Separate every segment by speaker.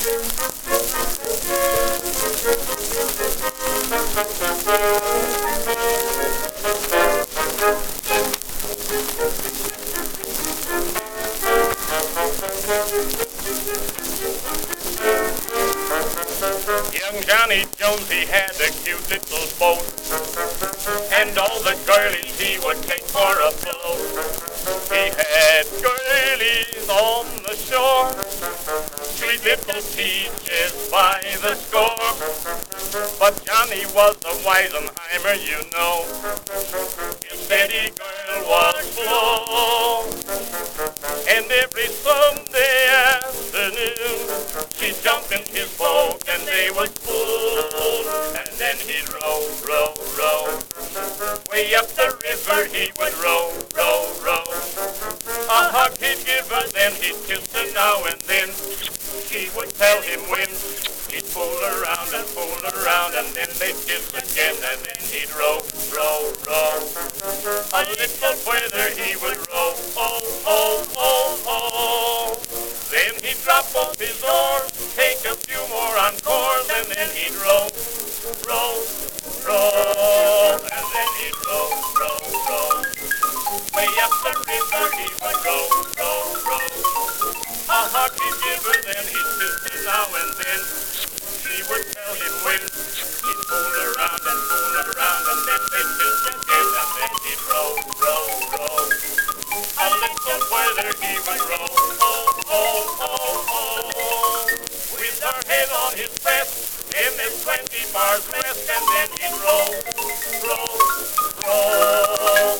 Speaker 1: Young Johnny Jones, he had a cute little boat, and all the girlies he would take for a float. He had girlies on the shore, sweet little peaches by the score. But Johnny was a Weisenheimer, you know. His steady girl was Flo, and every Sunday afternoon she'd jump in his boat and they would pull, and then he'd row, row, row. Way up the river he would row, row, row. A hug he'd give her, then he'd kiss her now and then. She would tell him when. He'd fool around, and then they'd kiss again, and then he'd row, row, row. A little further he would row, oh, oh, oh, oh. Then he'd drop off his oars, take a few more encores, and then he'd row, row, row. And then he'd row, row, row. Way up the river he would go, row, row. A hug he'd give her, then he'd kiss her now and then. She would tell him when. He'd fool around, and then they'd kiss again, and then he'd row, row, row. A little further he would row, oh, oh, oh, oh. With her head on his breast, in his 20 bars west, and then he'd row, row, row.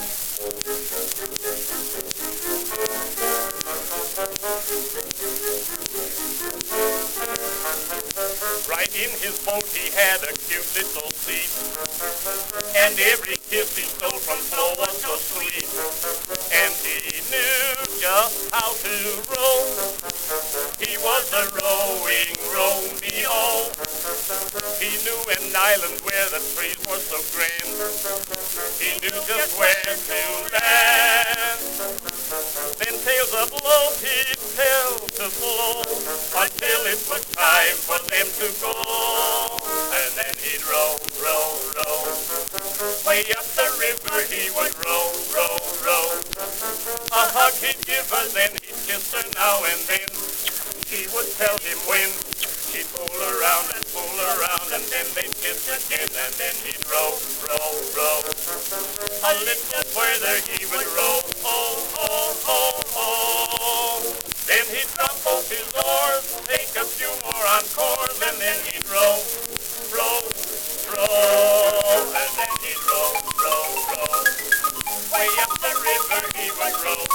Speaker 1: Right in his boat he had a cute little seat, and every kiss he stole from Flo was so sweet. And he knew just how to row. He was a rowing Romeo. He knew an island where the trees were so grand. He knew just where to land. Then tales of love he'd tell to Flo until it was time for them to go. And then he'd row, row, row. Way up the river he would row, row, row. A hug he'd give her, then he'd kiss her now and then. She would tell him when. He'd fool around, and then they'd kiss again, and then he'd row, row, row. A little further he would row, oh, oh, oh, oh. Then he'd drop off his oars, take a few more encores, and then he'd row, row, row. And then he'd row, row, row. Way up the river he would row.